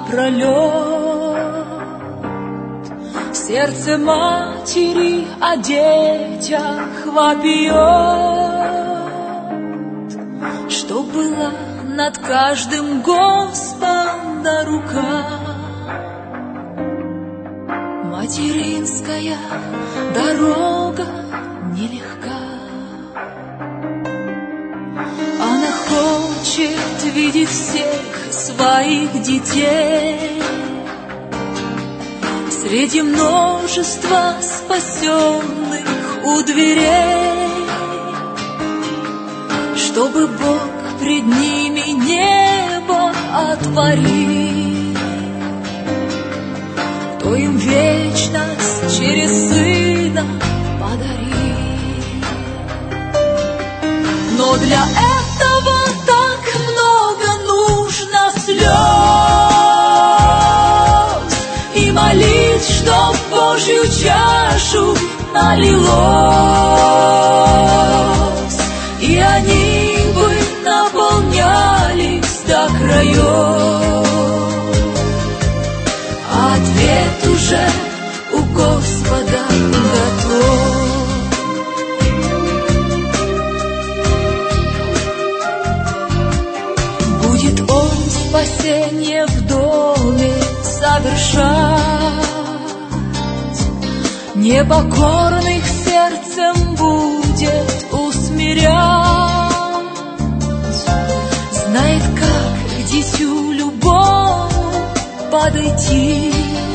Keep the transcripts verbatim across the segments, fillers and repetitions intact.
напролет. Сердце матери о детях вопиет, что была над каждым Господа рука. Материнская дорога нелегка. Она хочет видеть всех своих детей среди множества спасенных у дверей, чтобы Бог пред ними небо отворил, кто им вечность через Сына подарил. Но для этого так много нужно слез и молить, чтоб Божью чашу налилось, и они бы наполнялись до краев. Ответ уже у Господа готов. Будет Он спасение в доме совершать, непокорных сердцем будет усмирять. Знает, как к дитю любому подойти,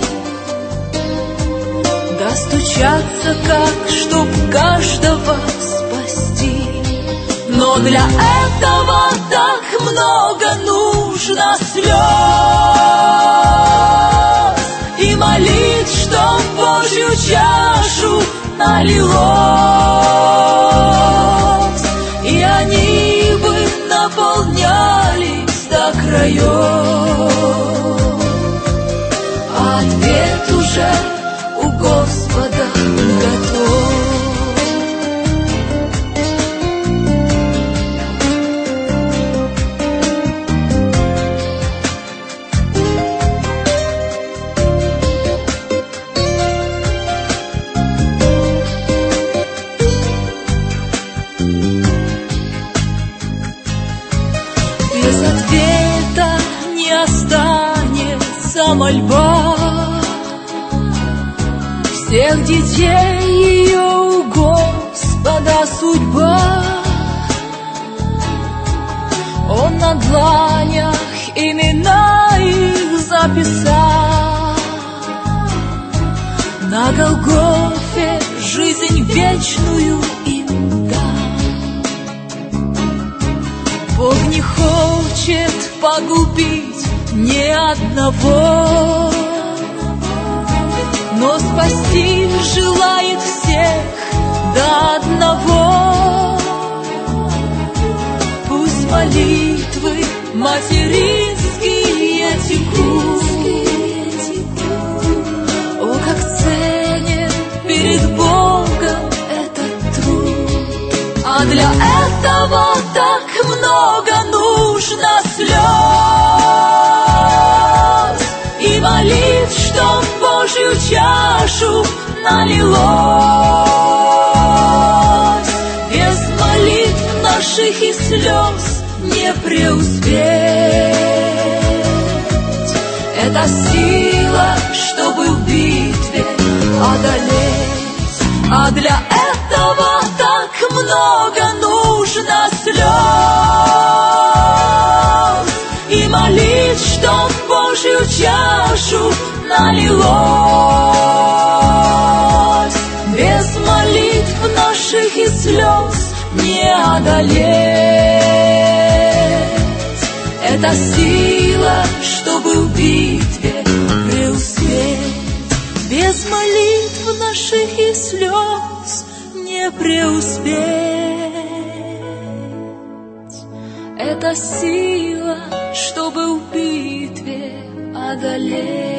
достучаться, как, чтоб каждого спасти. Но для этого так много нужно слез и молить, чтоб Божью чашу налилось, и они бы наполнялись до краев. Ответ уже у Господа готов. Без ответа не останется мольба всех детей, ее у Господа судьба. Он на дланях имена их записал, на Голгофе жизнь вечную им дал. Бог не хочет погубить ни одного, но спасти желает всех до одного. Пусть молитвы материнские текут, о, как ценен перед Богом этот труд. А для этого так много нужно слез и молить, чтоб Божью чашу налилось. Без молитв наших и слез не преуспеть. Это сила, чтобы в битве одолеть. А для этого так много нужно слез и молить, чтоб Божью чашу налилось. Без молитв наших и слез не одолеть. Это сила, чтобы в битве преуспеть. Без молитв наших и слез не преуспеть. Это сила, чтобы в битве одолеть.